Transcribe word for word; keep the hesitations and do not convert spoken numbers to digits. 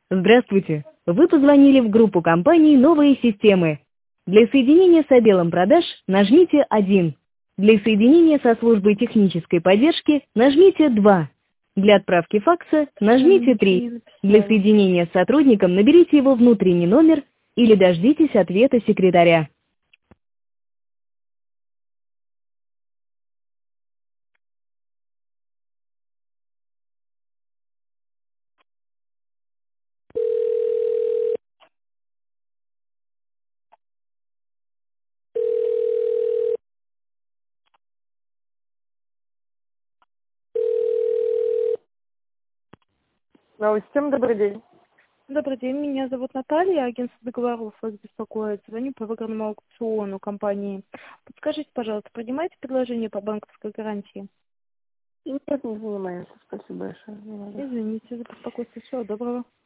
Здравствуйте! Вы позвонили в группу компаний «Новые системы». Для соединения с отделом продаж нажмите один. Для соединения со службой технической поддержки нажмите два. Для отправки факса Я нажмите ничего три. не Для написала. соединения с сотрудником наберите его внутренний номер или дождитесь ответа секретаря. Новости, всем добрый день. Добрый день, меня зовут Наталья, агентство договоров вас беспокоит. Звоню по выигранному аукциону компании. Подскажите, пожалуйста, принимаете предложение по банковской гарантии? Нет, не занимаемся, спасибо большое. Не надо. Извините за беспокойство. Всего доброго.